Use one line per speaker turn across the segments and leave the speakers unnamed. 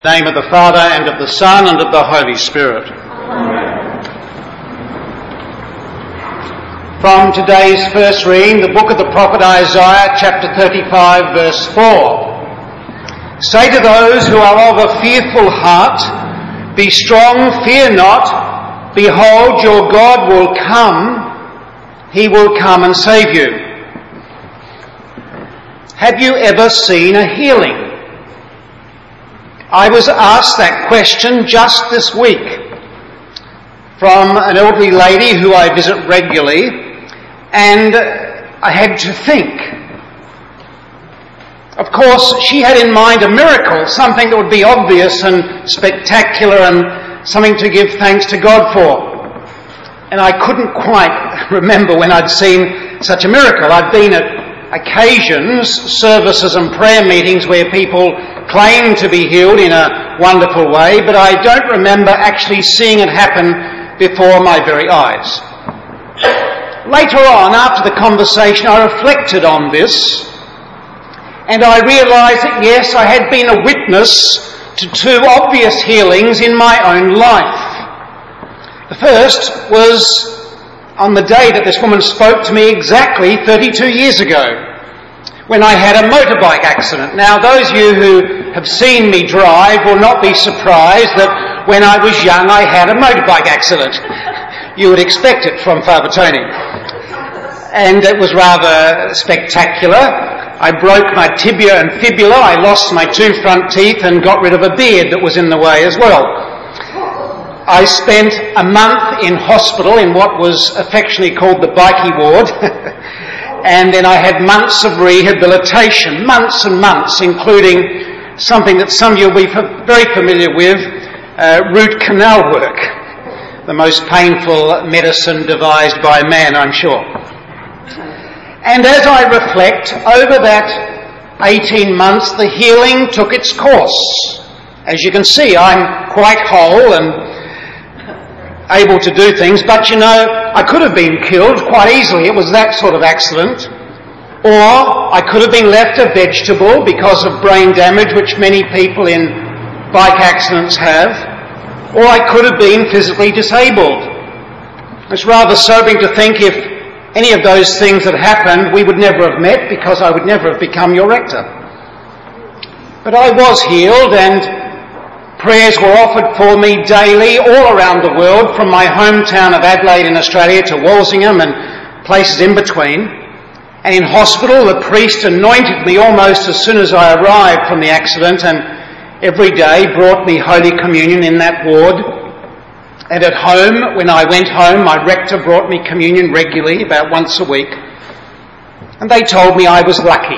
In the name of the Father, and of the Son, and of the Holy Spirit.
Amen.
From today's first reading, the book of the prophet Isaiah, chapter 35, verse 4. Say to those who are of a fearful heart, be strong, fear not. Behold, your God will come. He will come and save you. Have you ever seen a healing? I was asked that question just this week from an elderly lady who I visit regularly, and I had to think. Of course, she had in mind a miracle, something that would be obvious and spectacular and something to give thanks to God for. And I couldn't quite remember when I'd seen such a miracle. I'd been at occasions, services and prayer meetings where people claim to be healed in a wonderful way, but I don't remember actually seeing it happen before my very eyes. Later on, after the conversation, I reflected on this, and I realised that yes, I had been a witness to two obvious healings in my own life. The first was on the day that this woman spoke to me exactly 32 years ago, when I had a motorbike accident. Now, those of you who have seen me drive will not be surprised that when I was young I had a motorbike accident. You would expect it from Father Tony. And it was rather spectacular. I broke my tibia and fibula, I lost my two front teeth and got rid of a beard that was in the way as well. I spent a month in hospital in what was affectionately called the bikie ward, and then I had months of rehabilitation, months and months, including something that some of you will be very familiar with, root canal work, the most painful medicine devised by man, I'm sure. And as I reflect, over that 18 months, the healing took its course. As you can see, I'm quite whole and able to do things, but you know, I could have been killed quite easily. It was that sort of accident. Or I could have been left a vegetable because of brain damage, which many people in bike accidents have. Or I could have been physically disabled. It's rather sobering to think if any of those things had happened, we would never have met, because I would never have become your rector. But I was healed, and prayers were offered for me daily all around the world, from my hometown of Adelaide in Australia to Walsingham and places in between. And in hospital, the priest anointed me almost as soon as I arrived from the accident, and every day brought me Holy Communion in that ward. And at home, when I went home, my rector brought me communion regularly, about once a week. And they told me I was lucky.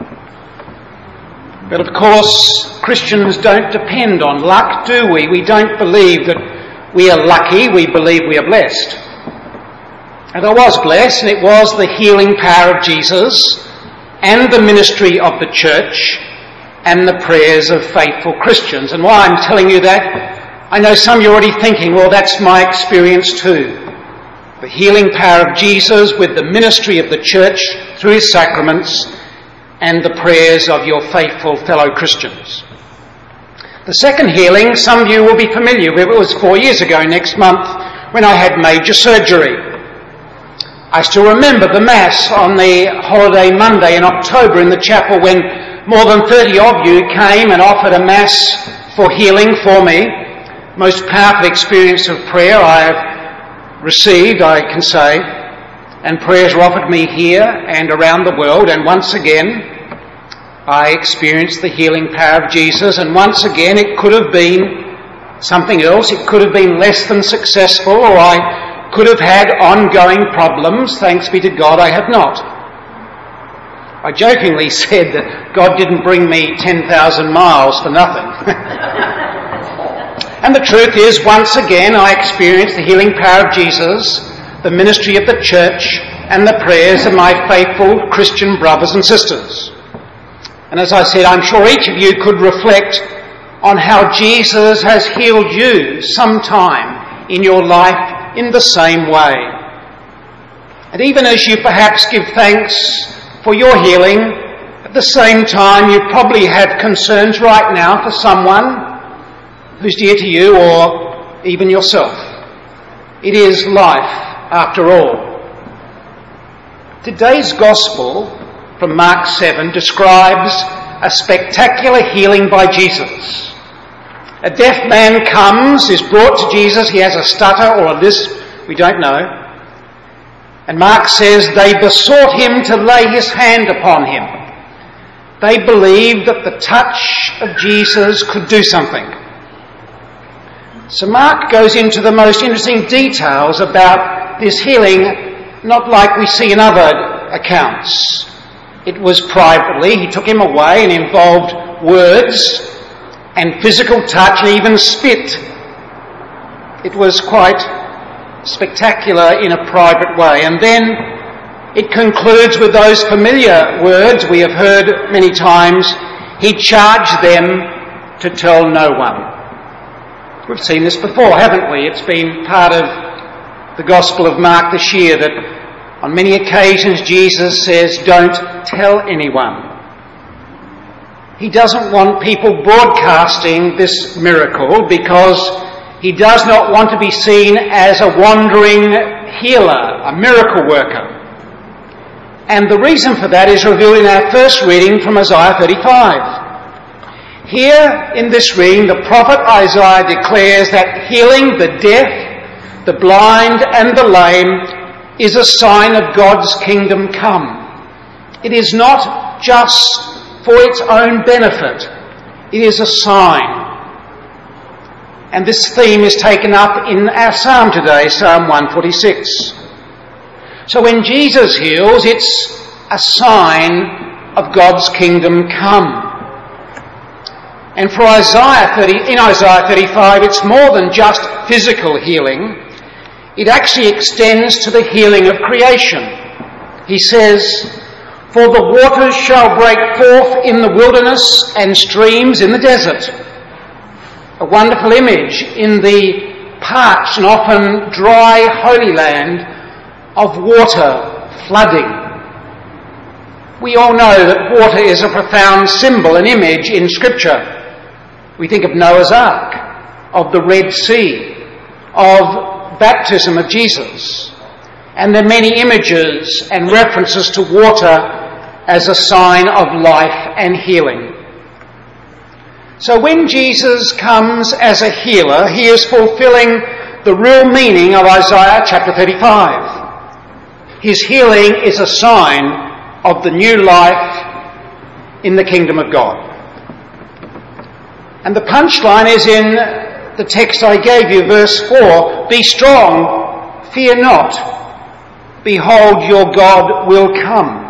But of course, Christians don't depend on luck, do we? We don't believe that we are lucky, we believe we are blessed. And I was blessed, and it was the healing power of Jesus and the ministry of the church and the prayers of faithful Christians. And why I'm telling you that, I know some of you are already thinking, well, that's my experience too. The healing power of Jesus with the ministry of the church through his sacraments and the prayers of your faithful fellow Christians. The second healing, some of you will be familiar with. It was 4 years ago next month when I had major surgery. I still remember the Mass on the holiday Monday in October in the chapel, when more than 30 of you came and offered a Mass for healing for me. Most powerful experience of prayer I have received, I can say. And prayers were offered me here and around the world, and once again I experienced the healing power of Jesus, and once again it could have been something else. It could have been less than successful, or I could have had ongoing problems. Thanks be to God, I have not. I jokingly said that God didn't bring me 10,000 miles for nothing. And the truth is, once again I experienced the healing power of Jesus, the ministry of the church, and the prayers of my faithful Christian brothers and sisters. And as I said, I'm sure each of you could reflect on how Jesus has healed you sometime in your life in the same way. And even as you perhaps give thanks for your healing, at the same time you probably have concerns right now for someone who's dear to you or even yourself. It is life after all. Today's Gospel from Mark 7 describes a spectacular healing by Jesus. A deaf man comes, is brought to Jesus. He has a stutter or a lisp, we don't know. And Mark says they besought him to lay his hand upon him. They believed that the touch of Jesus could do something. So Mark goes into the most interesting details about this healing, not like we see in other accounts. It was privately. He took him away and involved words and physical touch and even spit. It was quite spectacular in a private way. And then it concludes with those familiar words we have heard many times. He charged them to tell no one. We've seen this before, haven't we? It's been part of the Gospel of Mark this year that on many occasions Jesus says, don't tell anyone. He doesn't want people broadcasting this miracle because he does not want to be seen as a wandering healer, a miracle worker. And the reason for that is revealed in our first reading from Isaiah 35. Here in this reading, the prophet Isaiah declares that healing the deaf, the blind and the lame is a sign of God's kingdom come. It is not just for its own benefit. It is a sign. And this theme is taken up in our psalm today, Psalm 146. So when Jesus heals, it's a sign of God's kingdom come. And for in Isaiah 35, it's more than just physical healing. It actually extends to the healing of creation. He says, for the waters shall break forth in the wilderness and streams in the desert. A wonderful image in the parched and often dry Holy Land of water flooding. We all know that water is a profound symbol and image in Scripture. We think of Noah's Ark, of the Red Sea, of baptism of Jesus. And there are many images and references to water as a sign of life and healing. So when Jesus comes as a healer, he is fulfilling the real meaning of Isaiah chapter 35. His healing is a sign of the new life in the kingdom of God. And the punchline is in the text I gave you, verse 4. Be strong, fear not. Behold, your God will come.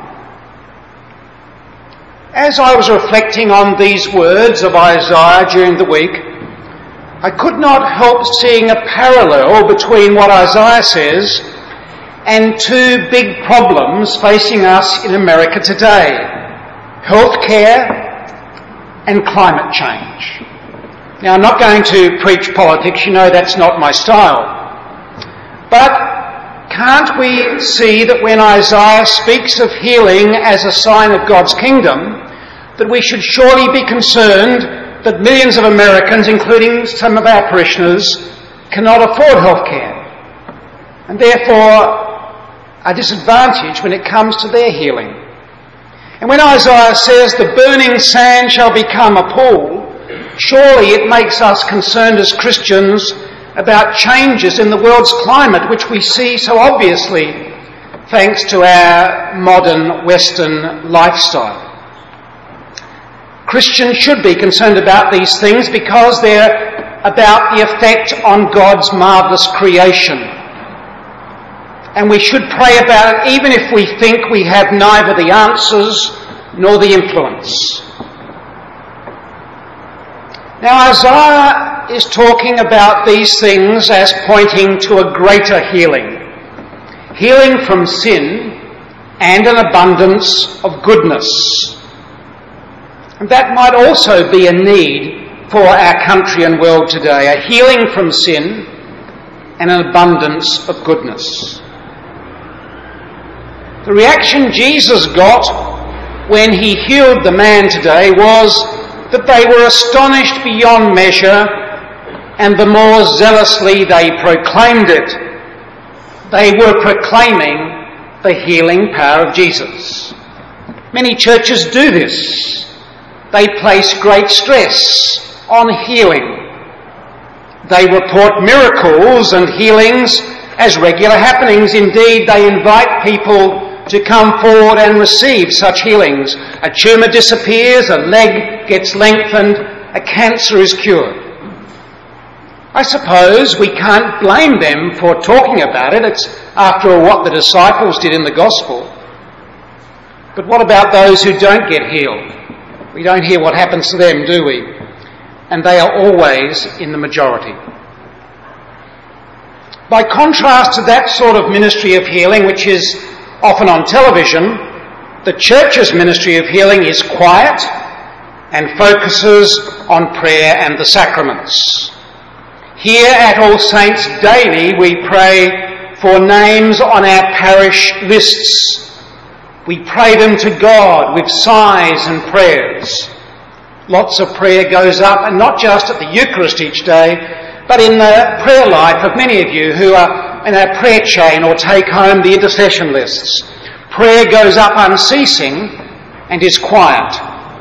As I was reflecting on these words of Isaiah during the week, I could not help seeing a parallel between what Isaiah says and two big problems facing us in America today: healthcare and climate change. Now, I'm not going to preach politics, you know that's not my style. But can't we see that when Isaiah speaks of healing as a sign of God's kingdom, that we should surely be concerned that millions of Americans, including some of our parishioners, cannot afford health care, and therefore are disadvantaged when it comes to their healing. And when Isaiah says the burning sand shall become a pool, surely it makes us concerned as Christians about changes in the world's climate, which we see so obviously thanks to our modern Western lifestyle. Christians should be concerned about these things because they're about the effect on God's marvellous creation. And we should pray about it even if we think we have neither the answers nor the influence. Now, Isaiah is talking about these things as pointing to a greater healing. Healing from sin and an abundance of goodness. And that might also be a need for our country and world today. A healing from sin and an abundance of goodness. The reaction Jesus got when he healed the man today was that they were astonished beyond measure and the more zealously they proclaimed it. They were proclaiming the healing power of Jesus. Many churches do this. They place great stress on healing. They report miracles and healings as regular happenings. Indeed, they invite people to come forward and receive such healings. A tumour disappears, a leg gets lengthened, a cancer is cured. I suppose we can't blame them for talking about it. It's, after all, what the disciples did in the gospel. But what about those who don't get healed? We don't hear what happens to them, do we? And they are always in the majority. By contrast to that sort of ministry of healing, which is often on television, the church's ministry of healing is quiet and focuses on prayer and the sacraments. Here at All Saints daily we pray for names on our parish lists. We pray them to God with sighs and prayers. Lots of prayer goes up, and not just at the Eucharist each day, but in the prayer life of many of you who are in our prayer chain or take home the intercession lists. Prayer goes up unceasing and is quiet.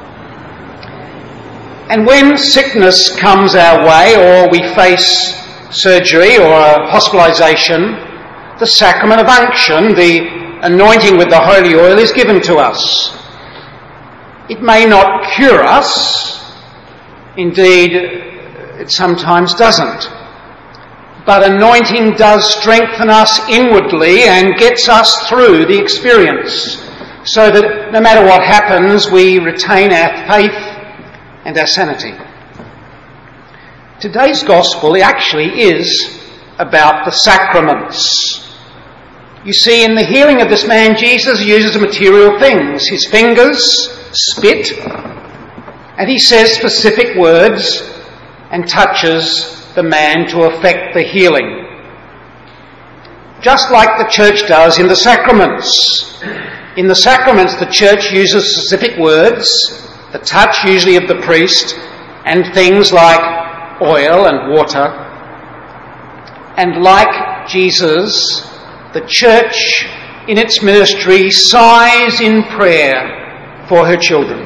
And when sickness comes our way, or we face surgery or hospitalisation, the sacrament of unction, the anointing with the holy oil, is given to us. It may not cure us, indeed it sometimes doesn't, but anointing does strengthen us inwardly and gets us through the experience, so that no matter what happens, we retain our faith and our sanity. Today's gospel actually is about the sacraments. You see, in the healing of this man, Jesus uses material things. His fingers spit, and he says specific words and touches the man to effect the healing. Just like the church does in the sacraments. In the sacraments, the church uses specific words, the touch usually of the priest, and things like oil and water. And like Jesus, the church in its ministry sighs in prayer for her children.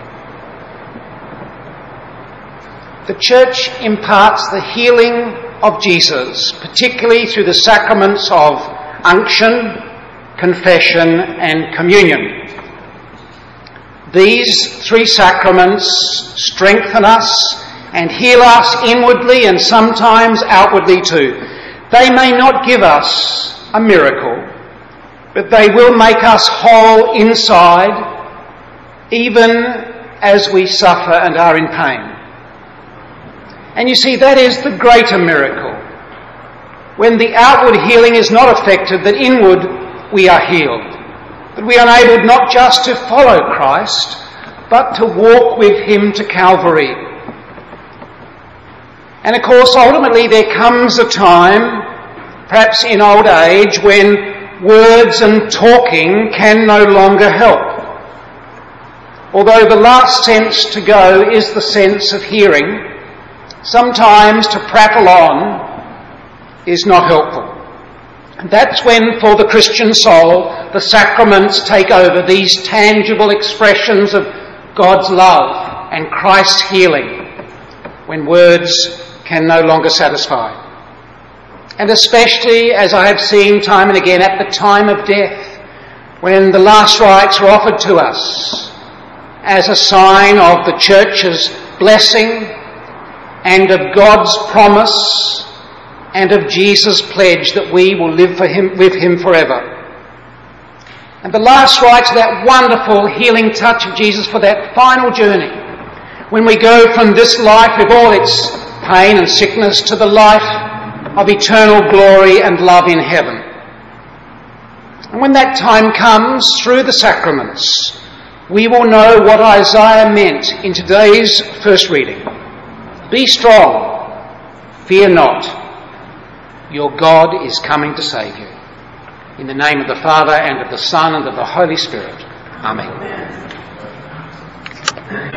The church imparts the healing of Jesus, particularly through the sacraments of unction, confession and communion. These three sacraments strengthen us and heal us inwardly and sometimes outwardly too. They may not give us a miracle, but they will make us whole inside, even as we suffer and are in pain. And you see, that is the greater miracle. When the outward healing is not effected, that inward we are healed. That we are enabled not just to follow Christ, but to walk with him to Calvary. And of course, ultimately there comes a time, perhaps in old age, when words and talking can no longer help. Although the last sense to go is the sense of hearing, sometimes to prattle on is not helpful. And that's when, for the Christian soul, the sacraments take over, these tangible expressions of God's love and Christ's healing, when words can no longer satisfy. And especially, as I have seen time and again, at the time of death, when the last rites are offered to us as a sign of the Church's blessing and of God's promise and of Jesus' pledge that we will live with him forever. And the last rites, that wonderful healing touch of Jesus for that final journey, when we go from this life with all its pain and sickness to the life of eternal glory and love in heaven. And when that time comes, through the sacraments, we will know what Isaiah meant in today's first reading. Be strong, fear not. Your God is coming to save you. In the name of the Father, and of the Son, and of the Holy Spirit. Amen.